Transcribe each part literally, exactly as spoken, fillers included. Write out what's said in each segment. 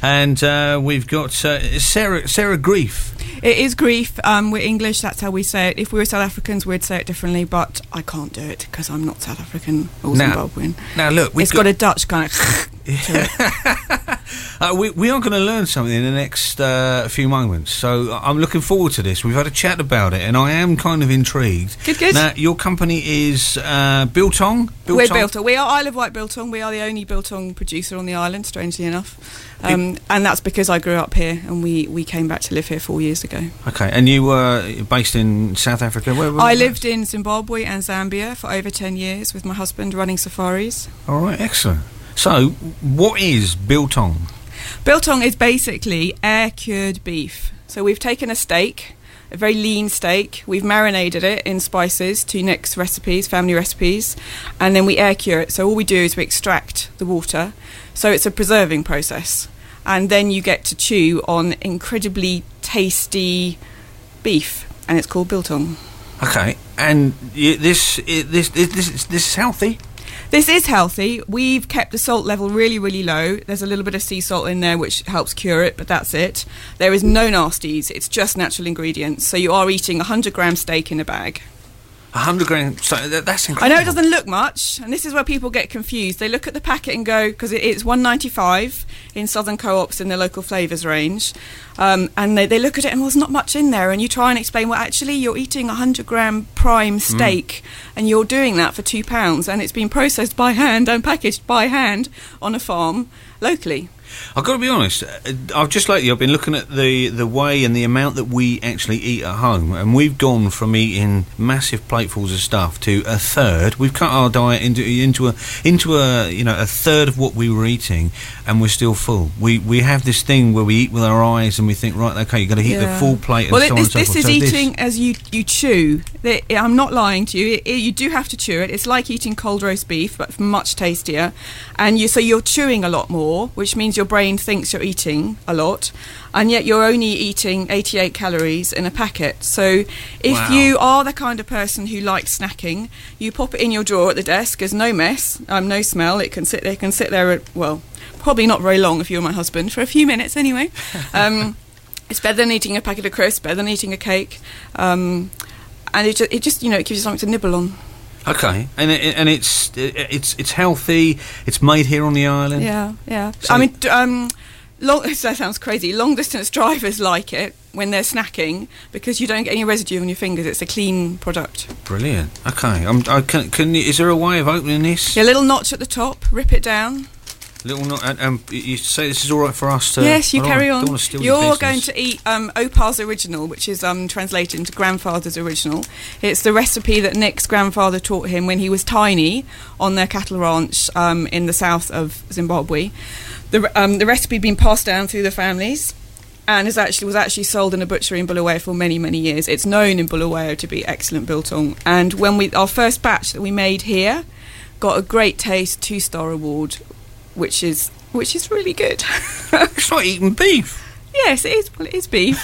And uh, we've got uh, Sarah Sarah Grief. It is Grief. Um, we're English, that's how we say it. If we were South Africans, we'd say it differently, but I can't do it because I'm not South African or Now- Zimbabwean. Now, look, we've It's got a Dutch kind of... Uh, we, we are going to learn something in the next uh, few moments, so I'm looking forward to this. We've had a chat about it, and I am kind of intrigued. Good, good. Now, your company is uh, Biltong? We're Biltong? Biltong. We are Isle of Wight Biltong. We are the only Biltong producer on the island, strangely enough. Um, and that's because I grew up here, and we, we came back to live here four years ago. Okay, and you were based in South Africa? Where, where I was that? lived in Zimbabwe and Zambia for over ten years with my husband running safaris. All right, excellent. So, what is Biltong? Biltong is basically air-cured beef. So we've taken a steak, a very lean steak, we've marinated it in spices to Nick's recipes, family recipes, and then we air-cure it. So all we do is we extract the water. So it's a preserving process. And then you get to chew on incredibly tasty beef, and it's called Biltong. Okay, and y- this, i- this, this, this, this is healthy? This is healthy. We've kept the salt level really, really low. There's a little bit of sea salt in there which helps cure it, but that's it. There is no nasties. It's just natural ingredients. So you are eating a one hundred gram steak in a bag. one hundred grams, so that, that's I incredible. know it doesn't look much, and this is where people get confused. They look at the packet and go, because it, it's one ninety-five in Southern Co-ops in the local flavours range, um, and they, they look at it and well, there's not much in there, and you try and explain, well, actually, you're eating a one hundred gram prime steak, mm. and you're doing that for two pounds, and it's been processed by hand and packaged by hand on a farm locally. I've got to be honest, uh, I've just lately I've been looking at the, the way and the amount that we actually eat at home, and we've gone from eating massive platefuls of stuff to a third. We've cut our diet into into a into a you know a third of what we were eating, and we're still full. We we have this thing where we eat with our eyes, and we think, right, okay, you've got to eat Yeah. the full plate. And Well, so it, on this, and so this forth. is So eating as you, you chew. The- I'm not lying to you. It, it- you do have to chew it. It's like eating cold roast beef, but much tastier. And you so you're chewing a lot more, which means your brain thinks you're eating a lot, and yet you're only eating eighty-eight calories in a packet. So if Wow. you are the kind of person who likes snacking, you pop it in your drawer at the desk. There's no mess, um, no smell. It can sit there. It can sit there. At, well, probably not very long if you're my husband. For a few minutes anyway. Um, It's better than eating a packet of crisps, better than eating a cake. Um, and it just, it just, you know, it gives you something to nibble on. Okay, and it, and it's it's it's healthy. It's made here on the island. Yeah, yeah. So- I mean, d- um, long, that sounds crazy. Long distance drivers like it when they're snacking because you don't get any residue on your fingers. It's a clean product. Brilliant. Okay, I'm, I can, can. Is there a way of opening this? A little notch at the top, rip it down. Little not. And um, you say this is all right for us to. Yes, you I don't carry wanna- on. Don't want to steal your You're business. going to eat um, Opa's original, which is um, translated into grandfather's original. It's the recipe that Nick's grandfather taught him when he was tiny on their cattle ranch um, in the south of Zimbabwe. The, um, the recipe had been passed down through the families and is actually was actually sold in a butchery in Bulawayo for many, many years. It's known in Bulawayo to be excellent biltong. And when we our first batch that we made here got a great taste two-star award, which is which is really good. It's like eating beef. Yes, it is. Well, it is beef.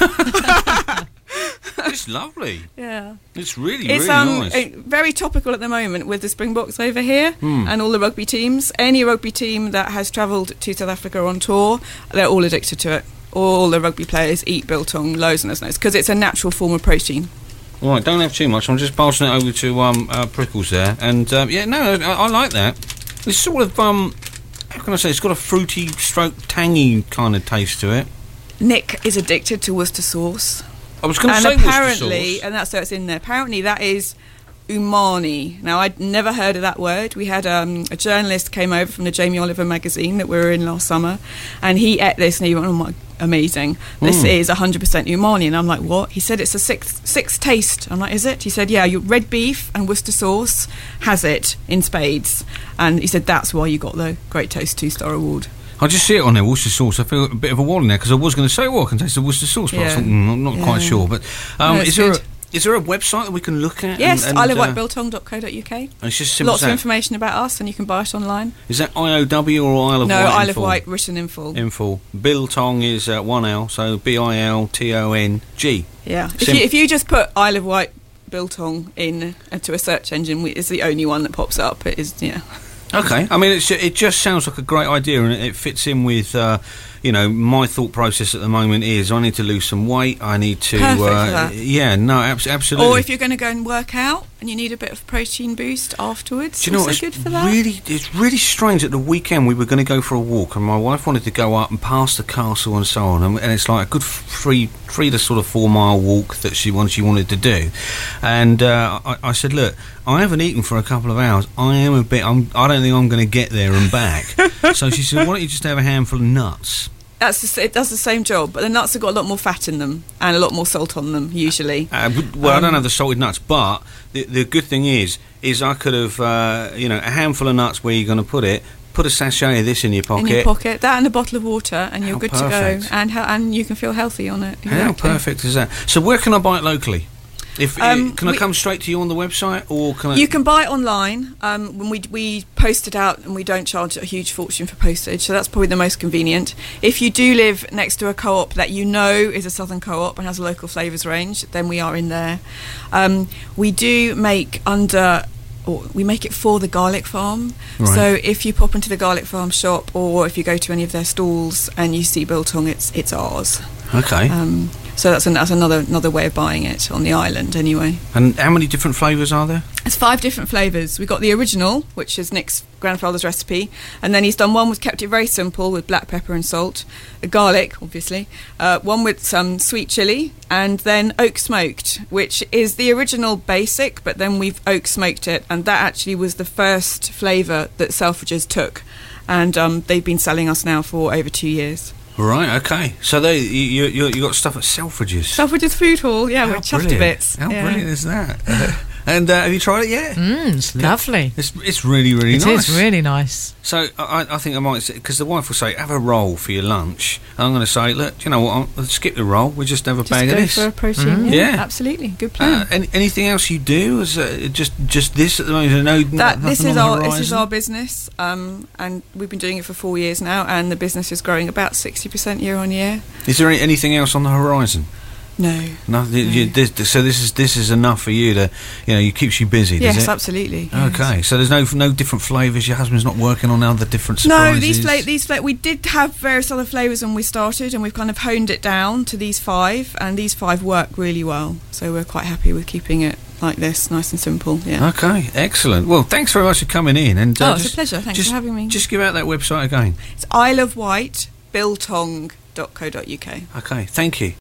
It's lovely. Yeah. It's really, It's really um nice. uh, very topical at the moment with the Springboks over here Hmm. and all the rugby teams. Any rugby team that has travelled to South Africa on tour, they're all addicted to it. All the rugby players eat biltong, loads and loads and loads, because it's a natural form of protein. All right, don't have too much. I'm just passing it over to um uh, Prickles there, and um, yeah, no, I, I like that. It's sort of um, how can I say? It's got a fruity, stroke, tangy kind of taste to it. Nick is addicted to Worcester sauce. I was going to And say apparently, Worcester sauce. and that's so it's in there. Apparently, that is umani. Now, I'd never heard of that word. We had um, a journalist came over from the Jamie Oliver magazine that we were in last summer, and he ate this and he went, "Oh my, amazing! This Mm. is one hundred percent umani." And I'm like, "What?" He said, "It's a sixth sixth taste." I'm like, "Is it?" He said, "Yeah, your red beef and Worcester sauce has it in spades." And he said, "That's why you got the Great Taste Two Star Award." I just see it on there, Worcester sauce. I feel a bit of a wall in there because I was going to say, well, I can taste the Worcester sauce, but I Yeah. thought, mm, I'm not Yeah. quite sure. But um, No, it's is there a, good. is there a website that we can look at? Yes, and, and, isle of uh, wight biltong dot co dot uk. and it's just simple Lots as of that. information about us, and you can buy it online. Is that I O W or Isle of No, Wight? Isle in of full? Wight, written in full. In full. Biltong is uh, one L, so B I L T O N G. Yeah. If Sim- you, if you just put Isle of Wight biltong in into a search engine, we, it's the only one that pops up. It is, yeah. Okay, I mean, it's, it just sounds like a great idea, and it, it fits in with, uh, you know, my thought process at the moment is I need to lose some weight. I need to, Perfect for uh, that. yeah, no, abs- absolutely. Or if you're going to go and work out and you need a bit of protein boost afterwards, do you know also what, good it's for that. really, it's really strange. At the weekend we were going to go for a walk, and my wife wanted to go up and past the castle and so on, and, and it's like a good three, three to sort of four mile walk that she wanted, she wanted to do, and uh, I, I said, look, I haven't eaten for a couple of hours. I am a bit. I'm, I don't think I'm going to get there and back. So she said, why don't you just have a handful of nuts? That's the, it does the same job, but the nuts have got a lot more fat in them and a lot more salt on them usually. Uh, well, um, I don't Um, have the salted nuts, but the, the good thing is, is I could have, uh, you know, a handful of nuts. Where you're going to put it? Put a sachet of this in your pocket. In your pocket, that and a bottle of water, and you're How good perfect. to go. And ha- and you can feel healthy on it. How Exactly. perfect is that? So where can I buy it locally? If Um, uh, can I we- come straight to you on the website, or can I? You can buy it online. Um, when we we post it out, and we don't charge a huge fortune for postage, so that's probably the most convenient. If you do live next to a co-op that you know is a Southern co-op and has a local flavours range, then we are in there. Um, we do make under. Or we make it for the Garlic Farm. Right. So if you pop into the Garlic Farm shop, or if you go to any of their stalls and you see biltong, it's it's ours. Okay. Um, so that's, an, that's another another way of buying it on the island, anyway. And how many different flavours are there? It's five different flavours. We've got the original, which is Nick's grandfather's recipe, and then he's done one with kept it very simple with black pepper and salt, a garlic, obviously, uh, one with some sweet chilli, and then oak smoked, which is the original basic, but then we've oak smoked it, and that actually was the first flavour that Selfridges took, and um, they've been selling us now for over two years. Right. Okay. So they you you, you got stuff at Selfridges. Selfridges Food Hall, yeah, How we're chuffed to brilliant. bits. How yeah. brilliant is that? Uh, and uh, have you tried it yet? Mm, it's lovely. It's it's really really It nice. is really nice. So I, I think I might, because the wife will say, have a roll for your lunch. And I'm going to say, look, do you know what? I'll, let's skip the roll. We just have a Just bag go of this. for a protein, Mm. yeah, Yeah. absolutely, good plan. Uh, any, anything else you do? Is uh, just just this at the moment? No, That nothing this on is the our this is horizon? our business, um, and we've been doing it for four years now, and the business is growing about sixty percent year on year. Is there any, anything else on the horizon? No. No, you, you, this, so this is this is enough for you to, you know, it keeps you busy, does Yes, it? absolutely. yes. Okay, so there's no no different flavours. Your husband's not working on other different No, surprises. these fla- these fla- we did have various other flavours when we started, and we've kind of honed it down to these five, and these five work really well. So we're quite happy with keeping it like this, nice and simple. Yeah. Okay, excellent. Well, thanks very much for coming in. And uh, Oh, it's a just, pleasure. Thanks just, for having me. Just give out that website again. It's Isle of Wight Biltong dot co dot uk. Okay, thank you.